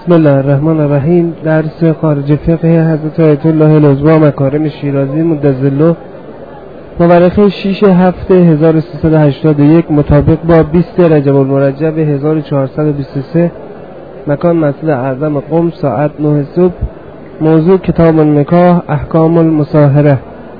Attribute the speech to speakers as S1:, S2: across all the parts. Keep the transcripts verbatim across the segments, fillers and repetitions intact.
S1: بسم الله الرحمن الرحیم. درس خارج فقه حضرت آیت الله العظمی مکارم شیرازی مدظله مورخ شش هفته هزار و سیصد و هشتاد و یک مطابق با بیست رجب المرجب هزار و چهارصد و بیست و سه. مکان مسجد اعظم قم، ساعت نه صبح. موضوع کتاب النکاح، احکام المصاهره.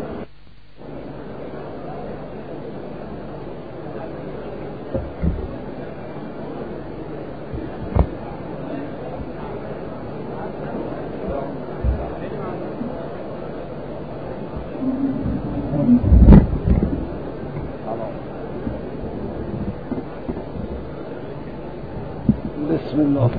S2: بسم الله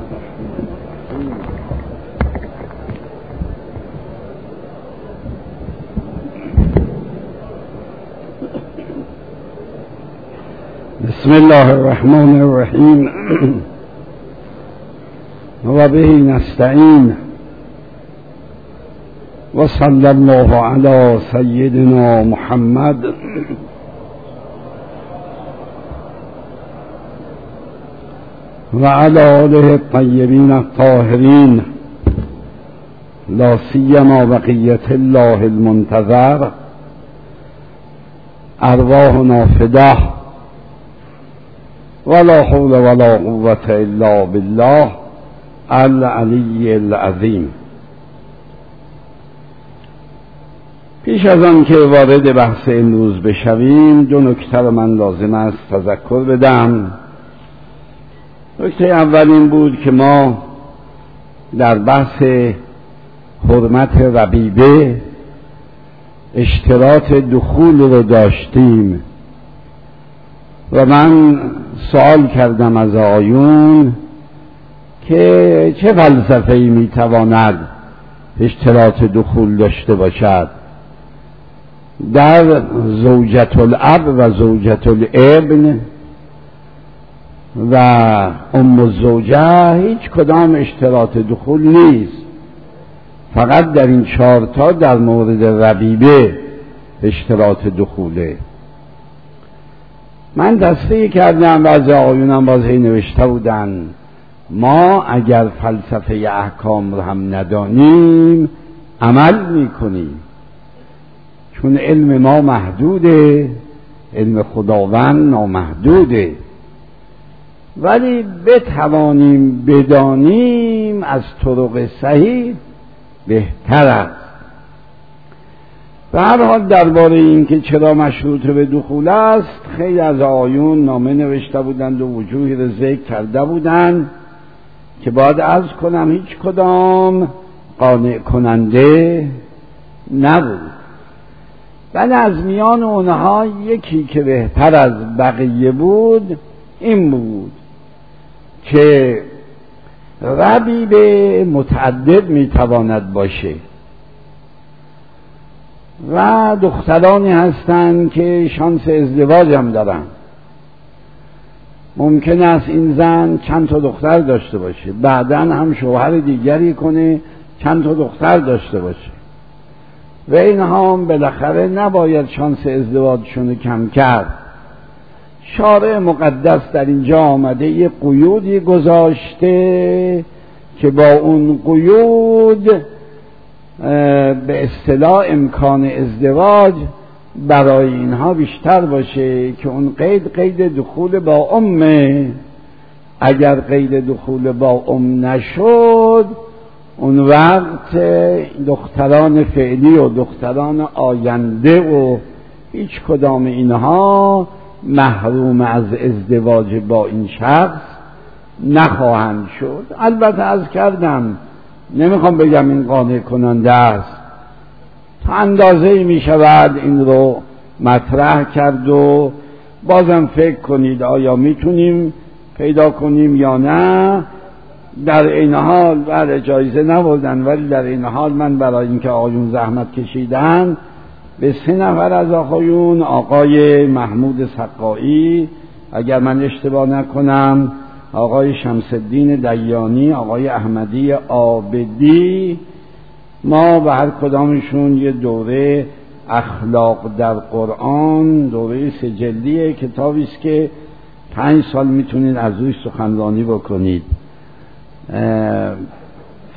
S2: بسم الله الرحمن الرحیم و به نستعین و صلی الله علی سیدنا محمد و علی آله الطیبین الطاهرین، لا سیما بقیت الله المنتظر. ارواحنا فداه ولا حول ولا قوة الا بالله العلی العظیم. پیش از آن که وارد بحث امروز بشویم، دو نکته را من لازم است تذکر بدم. نکته اول این بود که ما در بحث حرمت ربیبه اشتراط دخول رو داشتیم و من سوال کردم از آیون که چه فلسفه‌ای میتواند اشتراط دخول داشته باشد. در زوجة الاب و زوجة الابن و ام الزوجه هیچ کدام اشتراط دخول نیست، فقط در این چهارتا در مورد ربیبه اشتراط دخوله. من دسته کردم و از آقایونم بازی نوشته بودن ما اگر فلسفه احکام رو هم ندانیم عمل میکنیم، چون علم ما محدوده، علم خداوند نامحدوده، ولی بتوانیم بدانیم از طرق صحیح بهتر است. به هر حال درباره این که چرا مشروط به دخول است خیلی از آیون نامه نوشته بودند و وجوهی را ذکر کرده بودند که باید عرض کنم هیچ کدام قانع کننده نبود. ولی از میان اونها یکی که بهتر از بقیه بود این بود که ربیبه متعدد میتواند باشه و دخترانی هستند که شانس ازدواج هم دارن. ممکن است این زن چند تا دختر داشته باشه، بعداً هم شوهر دیگری کنه چند تا دختر داشته باشه و اینها هم بالاخره نباید شانس ازدواجشون کم کرد. شارع مقدس در اینجا آمده یه قیودی گذاشته که با اون قیود به اصطلاح امکان ازدواج برای اینها بیشتر باشه که اون قید قید دخول با امه. اگر قید دخول با ام نشد اون وقت دختران فعلی و دختران آینده و هیچ کدام اینها محروم از ازدواج با این شخص نخواهند شد. البته از کردم نمیخوام بگم این قانع کننده است، تا اندازه‌ای می شود این رو مطرح کرد و بازم فکر کنید آیا میتونیم پیدا کنیم یا نه. در این حال بر جایزه نبودن، ولی در این حال من برای اینکه آقایون زحمت کشیدن به سه نفر از آقایون، آقای محمود سقایی اگر من اشتباه نکنم، آقای شمس الدین دیانی، آقای احمدی عابدی، ما به هر کدامشون یه دوره اخلاق در قرآن، دوره سجلیه، کتابی است که پنج سال میتونید از روی سخنرانی بکنید.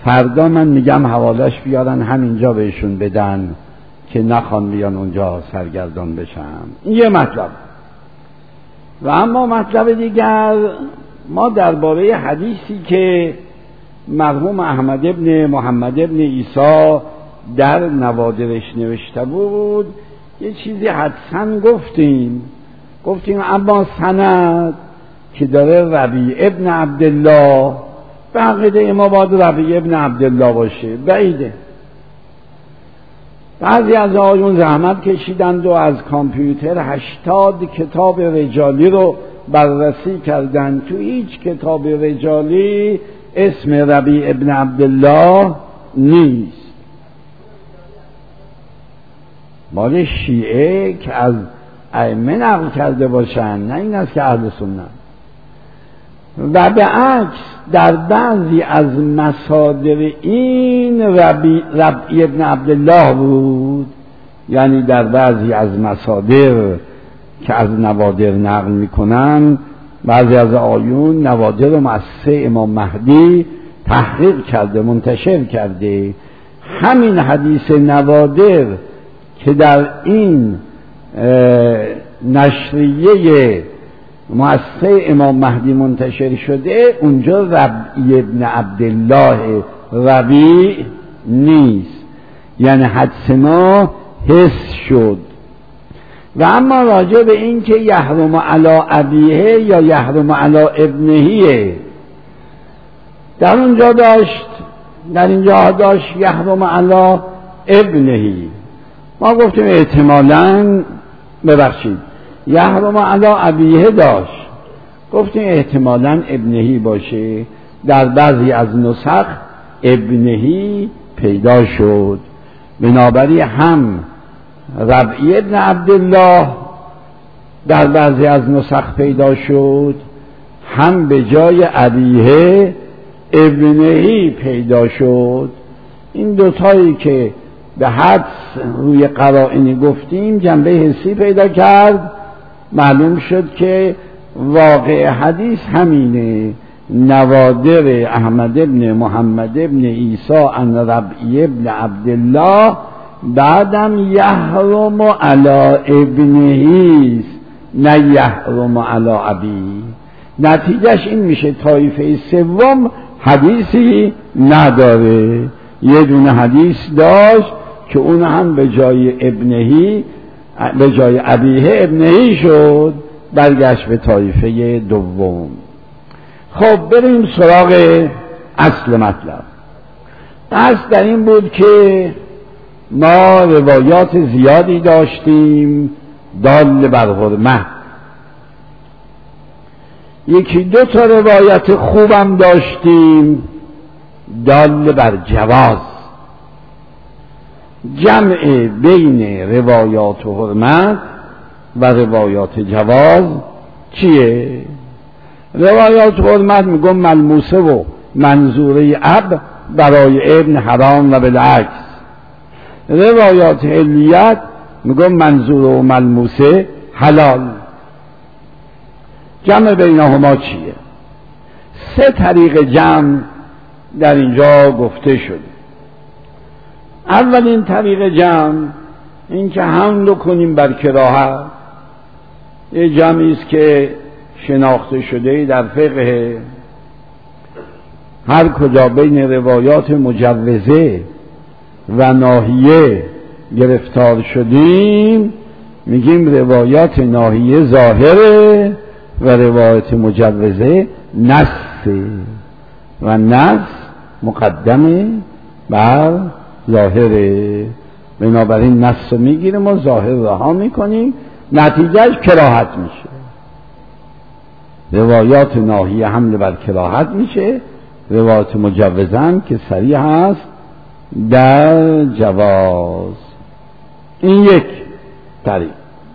S2: فردا من میگم حوالش بیارن همینجا بهشون بدن که نخوان بیان اونجا سرگردان بشن. این یه مطلب. و اما مطلب دیگر، ما درباره حدیثی که مرحوم احمد ابن محمد ابن عیسی در نوادرش نوشته بود یه چیزی حدساً گفتیم گفتیم اما سند که داره ربیع ابن عبدالله، به عقیده ما باید ربیع ابن عبدالله باشه، بعیده. بعضی از آیون زحمت کشیدند و از کامپیوتر هشتاد کتاب رجالی رو بررسی کردند، تو هیچ کتاب رجالی اسم ربیع ابن عبدالله نیست. مال شیعه که از ائمه نقل کرده باشن، نه این است که اهل سنت. و به عکس در بعضی از مصادر این ربیع ابن عبدالله بود، یعنی در بعضی از مصادر که از نوادر نقل میکنن بعضی از آیون نوادر و مؤسسه امام مهدی تحقیق کرده منتشر کرده. همین حدیث نوادر که در این نشریه مؤسسه امام مهدی منتشر شده اونجا ربیع ابن عبدالله ربیع نیست، یعنی حدس ما حس شد. و اما راجع به این که یحرم علی ابیه یا یحرم علی ابنهیه، در اونجا داشت در اینجا داشت یحرم علی ابنهی، ما گفتیم احتمالاً ببخشید یحرم علی ابیه داشت، گفتیم احتمالاً ابنهی باشه. در بعضی از نسخ ابنهی پیدا شد، بنابراین هم ربیع ابن عبدالله در بعضی از نسخ پیدا شد، هم به جای ابیه ابنهی پیدا شد. این دوتایی که به حدس روی قرائن گفتیم جنبه حسی پیدا کرد، معلوم شد که واقع حدیث همینه. نوادر احمد ابن محمد ابن عیسی عن ربیع ابن عبدالله بعدم یحرم علی ابنهیست، نه یحرم علی ابی. نتیجهش این میشه طایفه سوم حدیثی نداره، یه دونه حدیث داشت که اون هم به جای ابنهی به جای ابیه ابنهی شد، برگشت به طایفه دوم. خب بریم سراغ اصل مطلب. اصل در این بود که ما روایات زیادی داشتیم دال بر حرمت، یکی دو تا روایت خوبم داشتیم دال بر جواز. جمع بین روایات و حرمت و روایات جواز چیه؟ روایات حرمت میگم ملموسه و منظوره اب برای ابن حرام و بالعکس. روایات حلیت میگم منظوره و ملموسه حلال. جمع بینهما چیه؟ سه طریق جمع در اینجا گفته شده. اولین طریق جمع این که حمل کنیم بر کراهت، یه جمعی است که شناخته شده در فقه، هر کجا بین روایات مجوزه و ناهیه گرفتار شدیم میگیم روایات ناهیه ظاهره و روایات مجوزه نصه و نص مقدمه بر ظاهره. بنابراین نص رو میگیریم و ظاهر رها میکنیم، نتیجهش کراهت میشه. روایات ناهیه حمل بر کراهت میشه، روایات مجوزه هم که صریح هست در جواز. این یک طریق.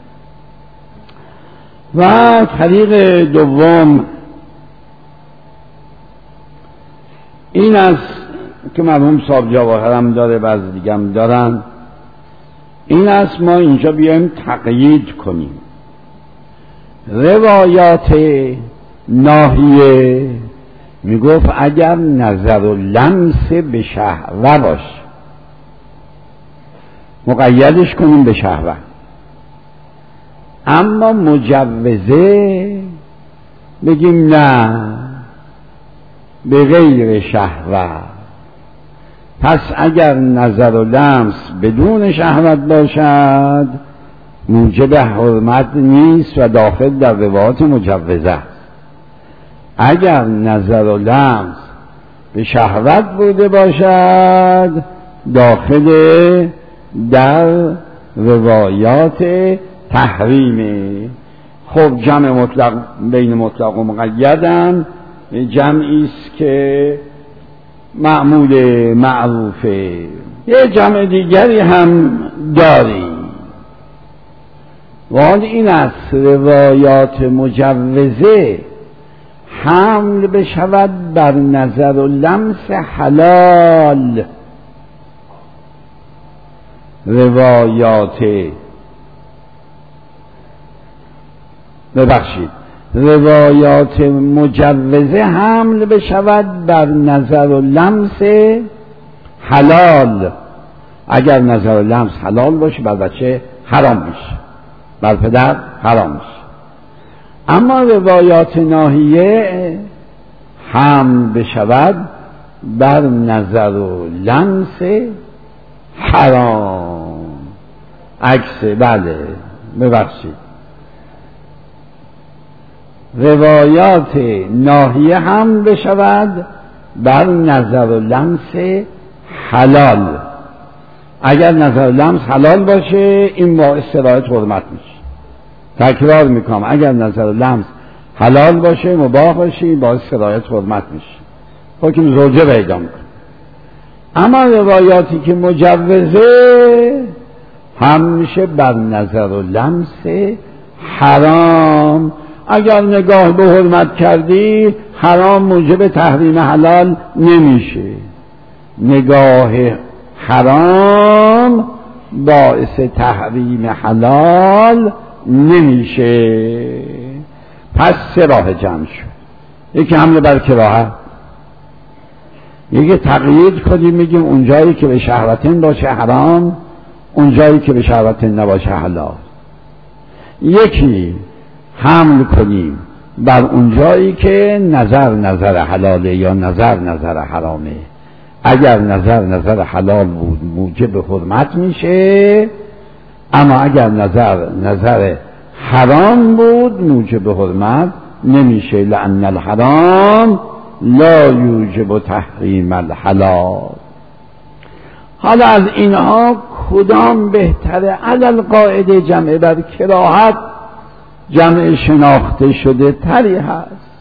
S2: و طریق دوم این است که مرحوم صاحب جواهر هم داره بعض دیگه هم دارن، این است ما اینجا بیایم تقیید کنیم روایات ناهیه میگفت اگر نظر و لمس به شهوه باش، مقیدش کنیم به شهوه. اما مجوزه بگیم نه، به غیر شهوه. پس اگر نظر و لمس بدون شهوت باشد موجب حرمت نیست و داخل در روایات مجوزه است. اگر نظر و لمس به شهوت بوده باشد داخل در روایات تحریمه. خب جمع مطلق بین مطلق و مقیدم جمعی است که معمول معروفه. یه جمع دیگری هم داریم و این است روایات مجوزه حمل بشود بر نظر و لمس حلال. روایات ببخشید روایات مجوزه حمل بشود بر نظر و لمس حلال. اگر نظر و لمس حلال باشه بر بچه حرام میشه، بر پدر حرام میشه. اما روایات ناهیه حمل بشود بر نظر و لمس حرام. عکس بله ببخشید روایات ناهیه هم بشود بر نظر و لمس حلال. اگر نظر و لمس حلال باشه این باعث رعایت حرمت میشه. تکرار میکنم، اگر نظر و لمس حلال باشه مباح باشه این باعث رعایت حرمت میشه، حکم زوجه پیدا میکنه. اما روایاتی که مجوزه هم میشه بر نظر و لمس حرام. اگر نگاه به حرمت کردی حرام موجب تحریم حلال نمیشه، نگاه حرام باعث تحریم حلال نمیشه. پس سه راه جمع شد. یکی حمله بر کراهه، یکی تقیید کنیم میگیم اونجایی که به شهوتین باشه حرام، اونجایی که به شهوتین نباشه حلال. یکی حمل کنیم بر اونجایی که نظر نظر حلاله یا نظر نظر حرامه. اگر نظر نظر حلال بود موجب حرمت میشه، اما اگر نظر نظر حرام بود موجب حرمت نمیشه. لأن الحرام لا یوجب تحریم الحلال. حالا از اینها کدام بهتره؟ علی القاعده جمع بر کراهت جمع شناخته شده تری هست.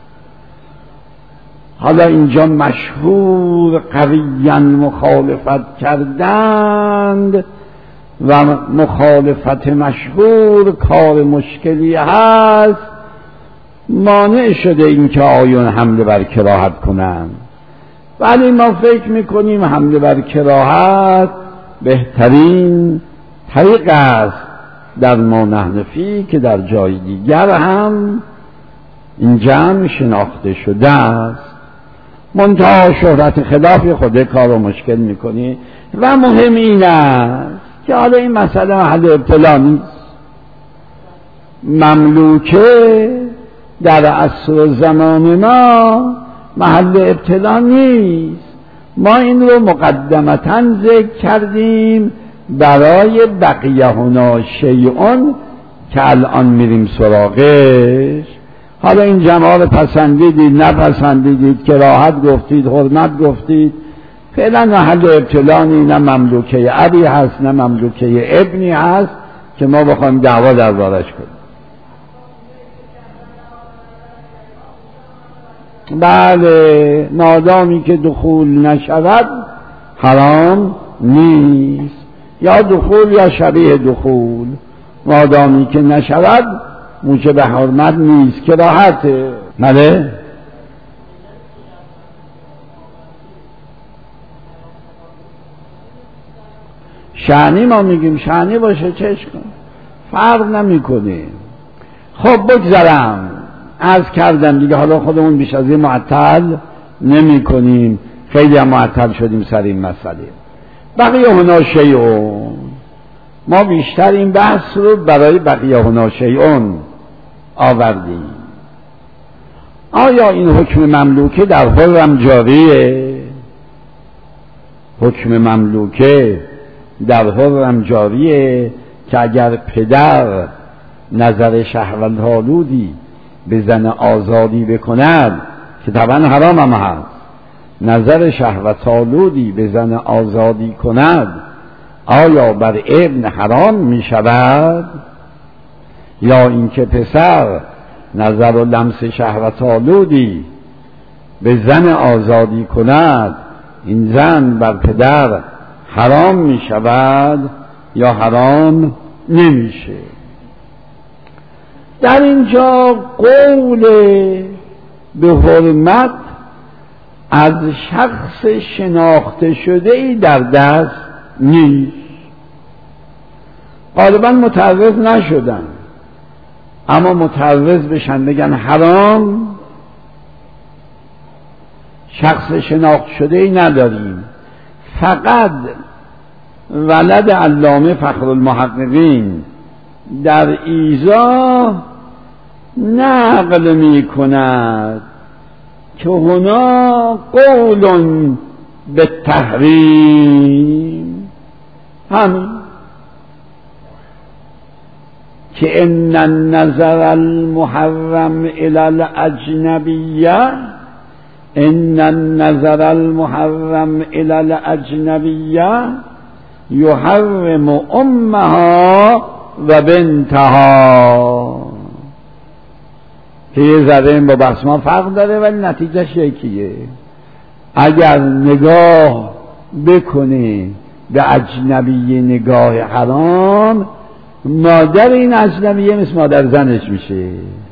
S2: حالا اینجا مشهور قویاً مخالفت کردند و مخالفت مشهور کار مشکلی هست، مانع شده این که آیون حمله بر کراهت کنند. ولی ما فکر میکنیم حمله بر کراهت بهترین طریق است در ما نحن فی که در جای دیگر هم این جمع شناخته شده است. منتها شهرت خلاف خود کار رو مشکل میکنی و مهم این است که حالا این مسئله محل ابتلا نیست. مملوکه در عصر و زمان ما محل ابتلا نیست. ما این رو مقدمتاً ذکر کردیم برای بقیه هنا شیئون که الان میریم سراغش. حالا این جماعه پسندیدید نپسندیدید، کراهت گفتید حرمت گفتید، فعلا محل ابتلانی نه مملوکه ابی هست نه مملوکه ابنی هست که ما بخوایم دعوا دربارش کنیم. بله، مادامی که دخول نشود حرام نیست، یا دخول یا شبیه دخول، مادامی که نشود موجب حرمت نیست، کراهته. بله شأنی ما میگیم شأنی باشه چشم فرق نمیکنه. خب بگذارم عرض کردم دیگه، حالا خودمون بیش از این معطل نمی کنیم. خیلی هم معطل شدیم سر این مسئله. بقیه هنا شیئون، ما بیشتر این بحث رو برای بقیه هنا شیئون آوردیم. آیا این حکم مملوکه در حرم جاریه؟ حکم مملوکه در حرم جاریه که اگر پدر نظر شهوت‌آلودی به زن آزادی بکند، که طبعا حرام هم هست، نظر شهوت‌آلودی به زن آزادی کند، آیا بر ابن حرام می شود؟ یا اینکه پسر نظر و لمس شهوت‌آلودی به زن آزادی کند، این زن بر پدر حرام می شود یا حرام نمیشه؟ در اینجا قول به حرمت از شخص شناخته شده ای در دست نیست. غالبا متعرض نشدن، اما متعرض بشن بگن حرام، شخص شناخته شده ای نداریم. فقط ولد علامه فخرالمحققین در ایضاح نقل می کند که هنا قول به تحریم، همین که ان النظر المحرم الى الاجنبیه ان النظر المحرم الى الاجنبیه یحرم امها و بنتها. که یه ذره این با بحث ما فرق داره ولی نتیجهش یکیه. اگر نگاه بکنه به اجنبیه نگاه حرام، مادر این اجنبیه مثل مادر زنش میشه،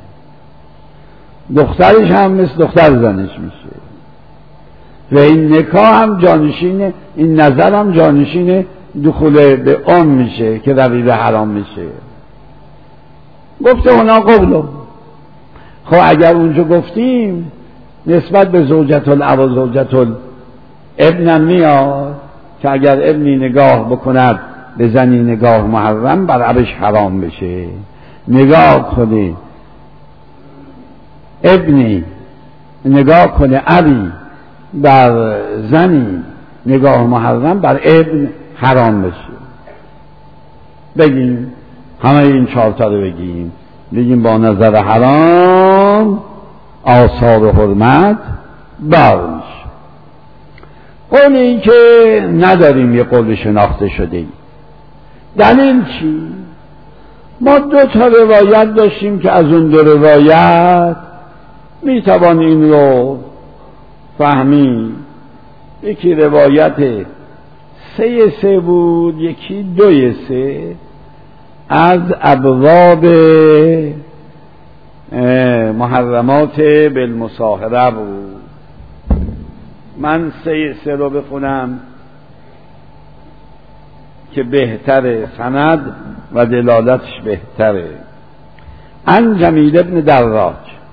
S2: دخترش هم مثل دختر زنش میشه، و این نکاح هم جانشین، این نظر هم جانشین دخول به ام میشه که رویده حرام میشه. گفته اونا قبلو. خب اگر اونجا گفتیم نسبت به زوجت الاب و زوجت الابن میاد که اگر ابنی نگاه بکند به زنی نگاه محرم، بر ابش حرام بشه. نگاه کنه ابنی نگاه کنه ابی بر زنی نگاه محرم، بر ابن حرام بشه. بگیم همه این چهارتا رو بگیم، بگیم با نظر حرام آثار و حرمت بار میشه. قولی که نداریم یه قول شناخته شده ای. دلیل چی؟ ما دو تا روایت داشتیم که از اون دو روایت میتوان این رو فهمید. یکی روایت سه سه بود، یکی دوی سه، از ابواب محرمات بالمصاهره بود. من سه سه رو بخونم که بهتره، سند و دلالتش بهتره. عن جمیل ابن دراج،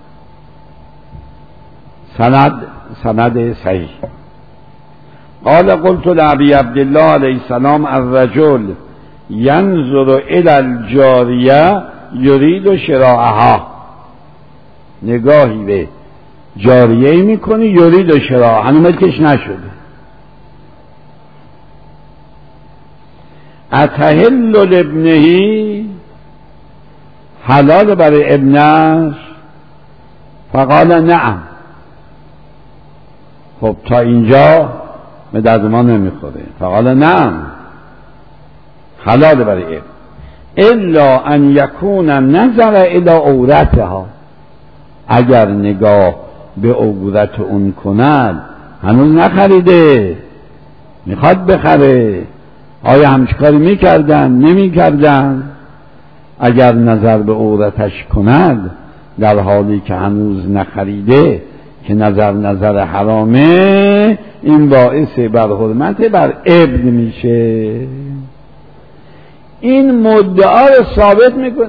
S2: سند سند صحیح. قال قلت لأبي عبد الله علیه السلام الرجل ینظر الى الجاریه یرید شراءها، نگاهی به جاریه میکنی یرید شراءها، هنوز ملکش نشده. اتحل لابنه، حلال برای ابنش؟ فقال نعم. خب تا اینجا به درد ما نمیخوره. فقال نعم، حلال برای ابن، الا ان یکون نظر الی عورتها، اگر نگاه به عورت اون کند، هنوز نخریده میخواد بخره. آیا همچه کاری میکردن نمیکردن؟ اگر نظر به عورتش کند در حالی که هنوز نخریده، که نظر نظر حرامه، این باعث بر حرمت بر ابن میشه. این مدعا رو ثابت میکنه.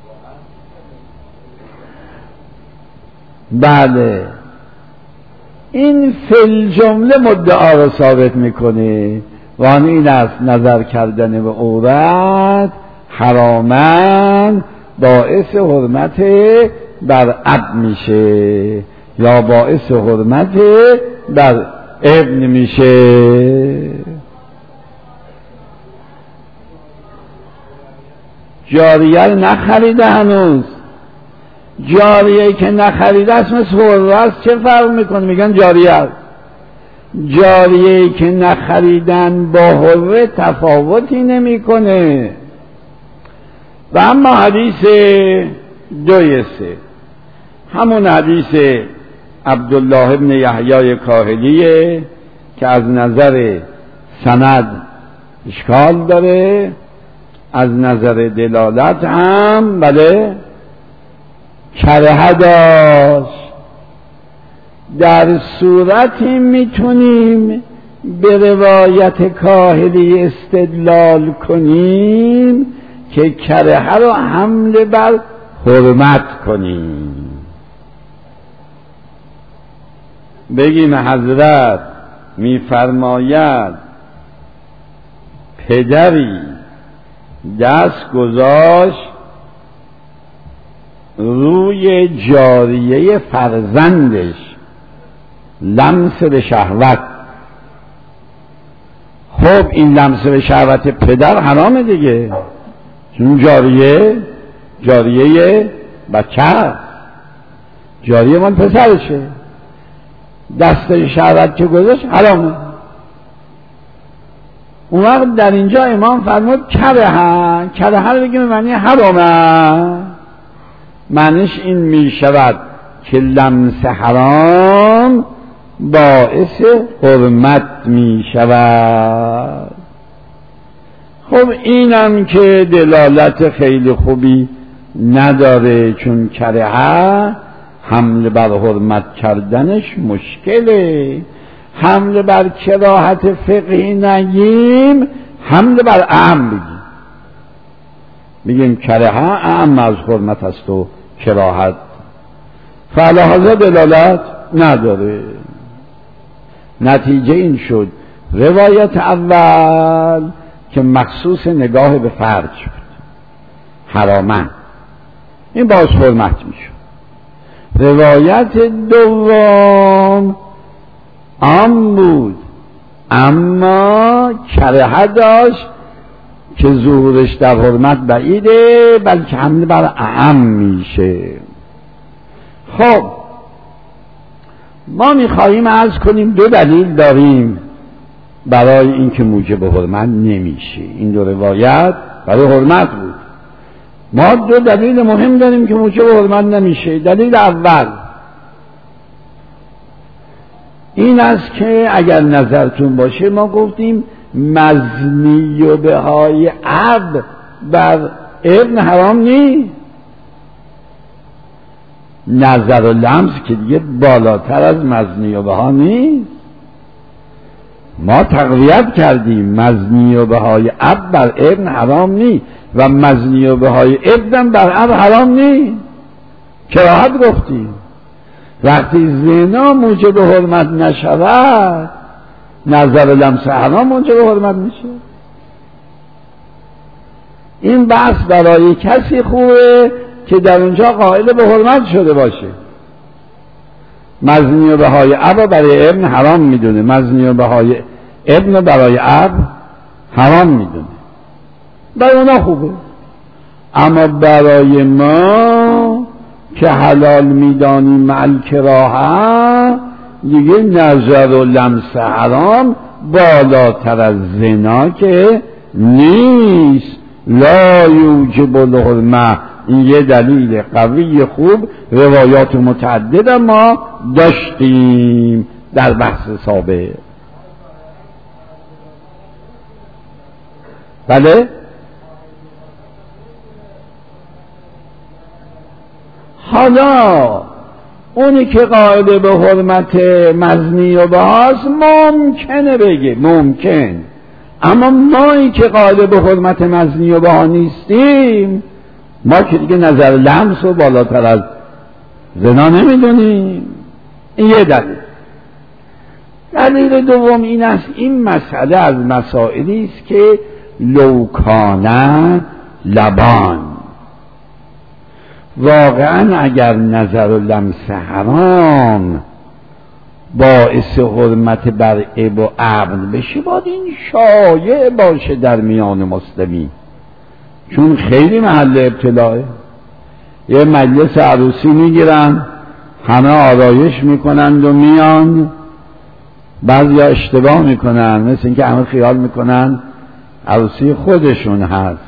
S2: بله، این فل جمله مدعا رو ثابت میکنه و آن این است نظر کردن به عورت حرامن باعث حرمت بر اب میشه یا باعث حرمت بر ابن میشه. جاریه نخریده هنوز، جاریه که نخریده اسم حره است، چه فرق میکنه؟ میگن جاریه. جاریه که نخریدن با حره تفاوتی نمیکنه. و اما حدیث دوی سه، همون حدیث عبدالله ابن یحیی کاهلیه که از نظر سند اشکال داره، از نظر دلالت هم بله کرهه داشت. در صورتی میتونیم به روایت کاهلی استدلال کنیم که کرهه رو حمل بر حرمت کنیم، بگیم حضرت میفرماید پدری دست گذاشت روی جاریه فرزندش لمس به شهوت. خب این لمس به شهوت پدر حرامه دیگه، چون جاریه جاریه بچه، جاریه مال پسرشه، دست شهوت که گذاشت حرامه. اون وقت در اینجا امام فرمود کرهه، کرهه رو بگیم معنی حرامه، معنیش این می شود که لمس حرام باعث حرمت می شود. خب اینم که دلالت خیلی خوبی نداره، چون کرهه حمل بر حرمت کردنش مشکله. حمل بر کراهت فقهی نگیم، حمل بر اعم بگیم، بگیم کرهه اعم از حرمت است و کراهت، فلحاظا دلالت نداره. نتیجه این شد روایت اول که مخصوص نگاه به فرج بود، حرامن، این باز حرمت میشد. روایت دوم عام بود اما کرهه داشت که ظهورش در حرمت بعیده، بلکه حمل بر اعم میشه. خب ما میخواییم عرض کنیم دو دلیل داریم برای اینکه موجب حرمت نمیشه. این دو روایت برای حرمت بود، ما دو دلیل مهم داریم که موجب حرمت نمیشه. دلیل اول این است که اگر نظرتون باشه ما گفتیم مزنی و بهای اب بر ابن حرام نی، نظر و لمس که دیگه بالاتر از مزنی و بها نیست. ما تقویت کردیم مزنی و بهای اب بر ابن حرام نی و مزنی و بهای ابن بر اب حرام نی، کراهت گفتیم. وقتی زنا موجب حرمت نشود، نظر لمس حرام موجب حرمت میشه. این بحث برای کسی خوبه که در اونجا قائل به حرمت شده باشه. مزنی و بهای اب برای ابن حرام میدونه، مزنی و بهای ابن برای اب حرام میدونه، برای اونا خوبه. اما برای ما که حلال میدانیم مع الکراهه، دیگه نظر و لمس حرام بالاتر از زنا که نیست. لا یوجب الحرمه، این یه دلیل قوی خوب، روایات متعدد ما داشتیم در بحث سابق. بله حالا اونی که قائل به حرمت مزنی و بهاست ممکنه بگه، ممکن، اما مایی که قائل به حرمت مزنی و بها نیستیم، ما که دیگه نظر لمس و بالاتر از زنا نمیدونیم. این یه دلیل. دلیل دوم این است این مسئله از مسائلی است که لوکانه لبان، واقعا اگر نظر و لمس حرام باعث حرمت بر عیب و عقل بشه باید این شایع باشه در میان مسلمین، چون خیلی محل ابتلاه. یه مجلس عروسی میگیرن، همه آرایش میکنند و میان، بعضی ها اشتباه میکنن، مثل اینکه همه خیال میکنن عروسی خودشون هست،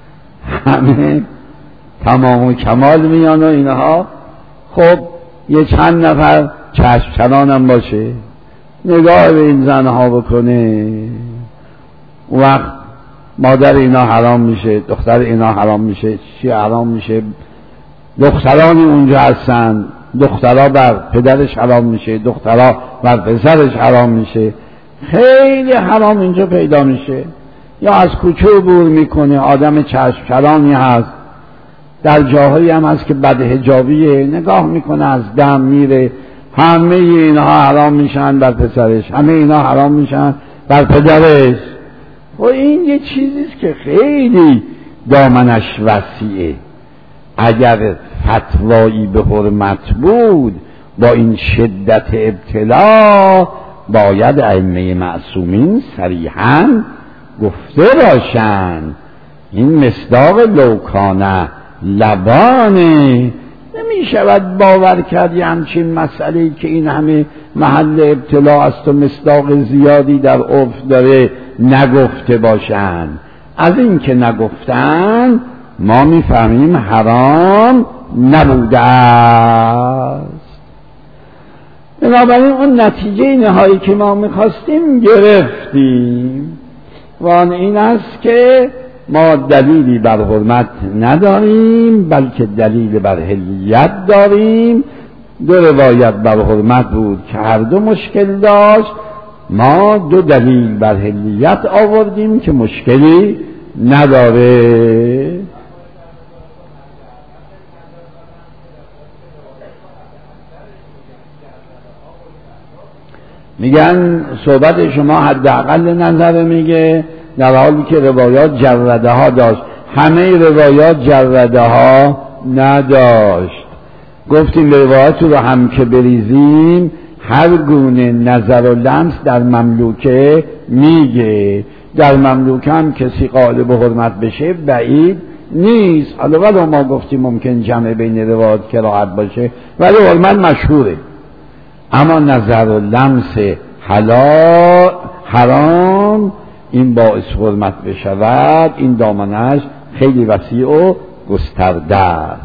S2: همه تمام و کمال میان و اینها. خب یه چند نفر چشم چران هم باشه، نگاه به این زنها بکنه، اون وقت مادر اینا حرام میشه، دختر اینا حرام میشه، چی حرام میشه، دخترانی اونجا هستن، دخترها بر پدرش حرام میشه، دخترها بر پسرش حرام میشه، خیلی حرام اینجا پیدا میشه. یا از کوچه عبور میکنه، آدم چشم چرانی هست، در جاهایی هم هست که بدحجابیه، نگاه میکنه از دم میره، همه اینها حرام میشن بر پسرش، همه اینها حرام میشن بر پدرش. و این یه چیزیست که خیلی دامنش وسیعه. اگر فتوایی به حرمت بود با این شدت ابتلا باید ائمه معصومین صریحاً گفته باشند این مصداق لوکانه لبانه. نمی شود باور کرد یه همچین مسئله‌ای که این همه محل ابتلا است و مصداق زیادی در عرف داره نگفته باشند. از این که نگفتن ما میفهمیم حرام نبوده است. بنابراین اون نتیجه نهایی که ما میخواستیم گرفتیم و آن این است که ما دلیلی بر حرمت نداریم بلکه دلیل بر حلیت داریم. دو روایت بر حرمت بود که هر دو مشکل داشت، ما دو دلیل بر حلیت آوردیم که مشکلی نداره. میگن صحبت شما حداقل نظر میگه، در حالی که روایات جرده ها داشت. همه روایات جرده ها نداشت. گفتیم روایات رو هم که بریزیم هر گونه نظر و لمس در مملوکه میگه. در مملوکه هم کسی قائل به حرمت بشه بعید نیست. حالا ولی ما گفتیم ممکن جمع بین روایات کراهت باشه ولی حرمت مشهوره. اما نظر و لمس حلال حرام این باعث حرمت بشود، این دامنش خیلی وسیع و گسترده است.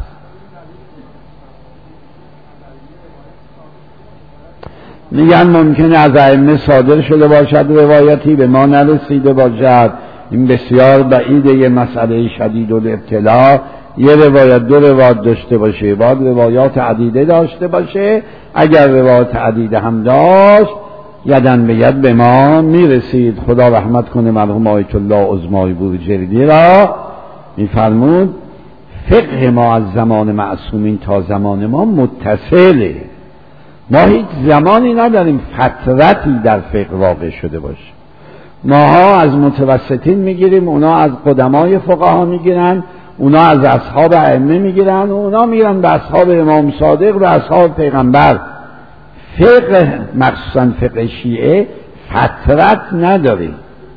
S2: میگن ممکنه از ائمه صادر شده باشد روایتی به ما نرسیده باشد. این بسیار بعیده. یه مسئله شدید الابتلا یه روایت دو روایت داشته باشه، بعد روایات عدیده داشته باشه. اگر روایات عدیده هم داشت یدن به ید به ما میرسید. خدا رحمت کنه مرحوم آیت الله عظمای بروجردی را، میفرمود فقه ما از زمان معصومین تا زمان ما متصله. ما هیچ زمانی نداریم فترتی در فقه واقع شده باشه. ماها از متوسطین میگیریم، اونا از قدمای فقها میگیرن، اونا از اصحاب ائمه میگیرن، اونا میگیرن به اصحاب امام صادق و اصحاب پیغمبر. فقه مخصوصا فقه شیعه فترت نداره.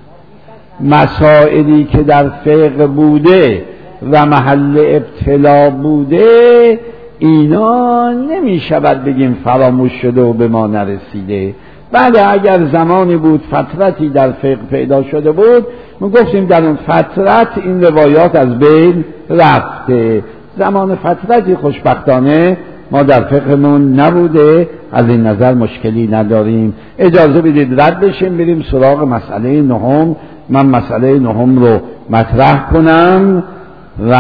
S2: مسائلی که در فقه بوده و محل ابتلا بوده اینا نمی شود بگیم فراموش شده و به ما نرسیده. بله اگر زمانی بود فترتی در فقه پیدا شده بود ما گفتیم در اون فترت این روایات از بین رفته. زمان فترتی خوشبختانه ما در فقهمون نبوده، از این نظر مشکلی نداریم. اجازه بدید رد بشیم بریم سراغ مسئله نهم. من مسئله نهم رو مطرح کنم و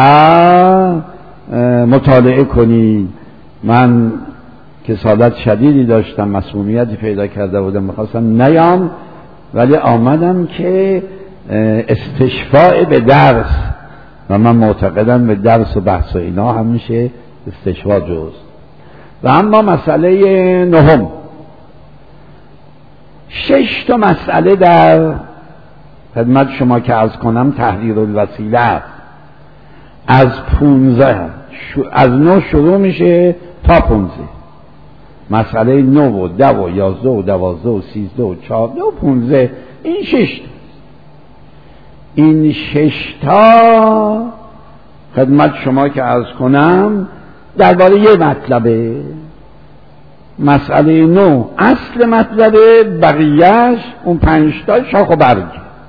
S2: مطالعه کنید. من کسالت شدیدی داشتم، مسئولیتی پیدا کرده بودم، میخواستم نیام ولی آمدم که استشفاء به درس و من معتقدم به درس و بحث و اینا همیشه استشفاء جوست. و اما مسئله نهم شش تا مسئله در خدمت شما که عرض کنم تحریر الوسیله است. از پونزده از نو شروع میشه تا پونزده، مسئله نو و ده و یازده و دوازده و سیزده و چهارده و پونزده، این شش تا. این شش تا خدمت شما که عرض کنم درباره یه مطلبه. مسئله نو اصل مطلبه، بقیهش اون پنج تا شاخ و برگ.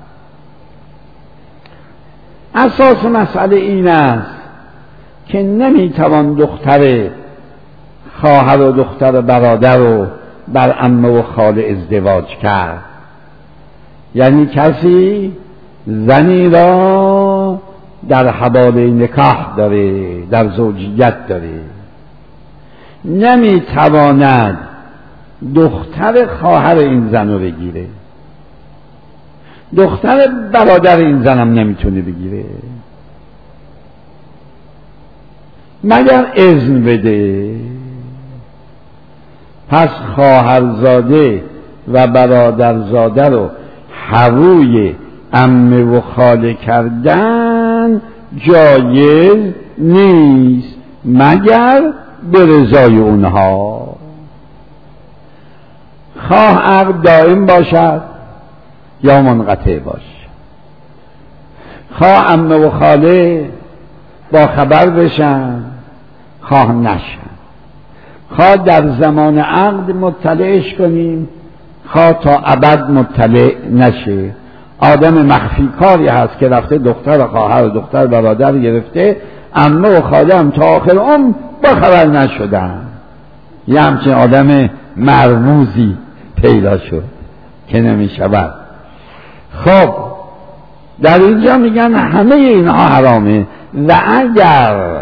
S2: اساس مسئله این است که نمیتوان دختر خواهر و دختر برادر رو بر عمه و خاله ازدواج کرد. یعنی کسی زنی را در حواله نکاح داره، در زوجیت داره، نمیتواند دختر خواهر این زن رو بگیره، دختر برادر این زنم نمیتونه بگیره مگر اذن بده. پس خواهرزاده و برادرزاده رو هروی عمه و خاله کردن جایز نیست مگر به رضای اونها. خواه عقد دائم باشد یا منقطع باش، خواه عمه و خاله با خبر بشن خواه نشن، خواه در زمان عقد مطلعش کنیم خواه تا ابد مطلع نشه. آدم مخفی کاری هست که رفته دختر خواهر و دختر برادر گرفته، عمه و خاله هم تا آخر عمر با خبر نشدن. یه همچین آدم مرموزی پیدا شد که نمی شود. خب در اینجا میگن همه اینها حرامه. و اگر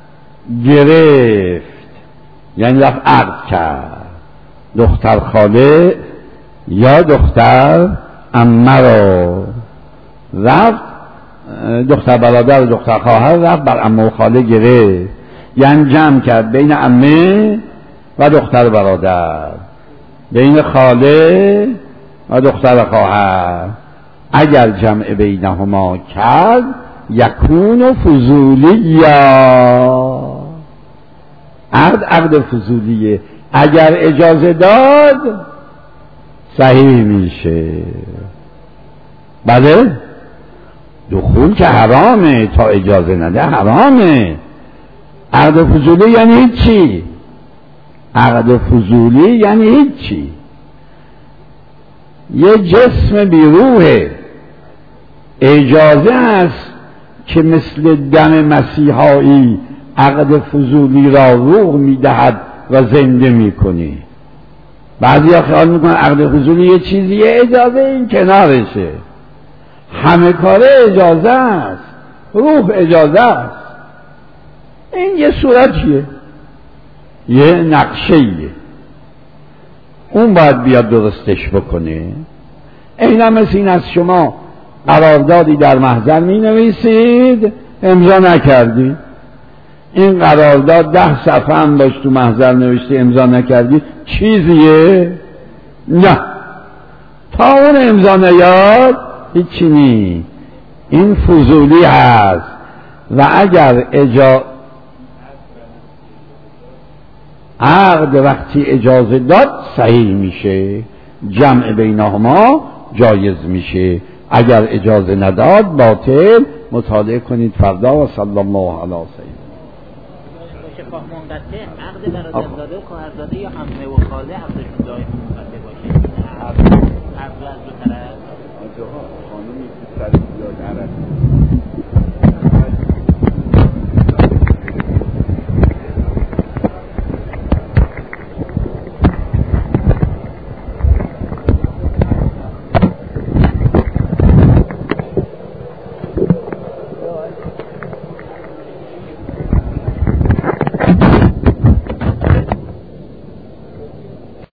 S2: گرفت یعنی رفت عقد کرد دختر خاله یا دختر عمه رو، رفت دختر برادر و دختر خواهر رفت بر عمه و خاله گرفت، یعنی جمع کرد بین عمه و دختر برادر، بین خاله و دختر خواهر. اگر جمع بینهما کرد یکون فضولی، یا عقد عقد فضولیه. اگر اجازه داد صحیح میشه. بله دخول که حرامه، تا اجازه نده حرامه. عقد فضولی یعنی هیچی، عقد فضولی یعنی هیچی. یه جسم بیروحه، اجازه است که مثل دم مسیحایی عقد فضولی را روح میدهد و زنده میکنه. بعضی ها خیال میکنن عقد فضولی یه چیزیه، اجازه این کنارشه. همه کاره اجازه است، روح اجازه است. این یه صورتیه، یه نقشه‌ایه، اون باید بیاد درستش بکنه. اینا مثل این از شما قراردادی در محضر می نویسید امضا نکردی، این قرارداد ده صفحه هم باش تو محضر نوشتی امضا نکردی، چیزیه؟ نه، تا اون امضا نیاد هیچی نی. این فضولی هست. و اگر اجا عقد وقتی اجازه داد صحیح میشه، جمع بینهما جایز میشه. اگر اجازه نداد باطل. مطالعه کنید فردا. و صلی الله علی سیدنا.
S3: شفاف منقطع عقد برادرزاده و خواهرزاده یا عمه و خاله عقدشون دائم منقطع باشه. عقد از دو طرف.
S2: خانومی که سر زیاد عرب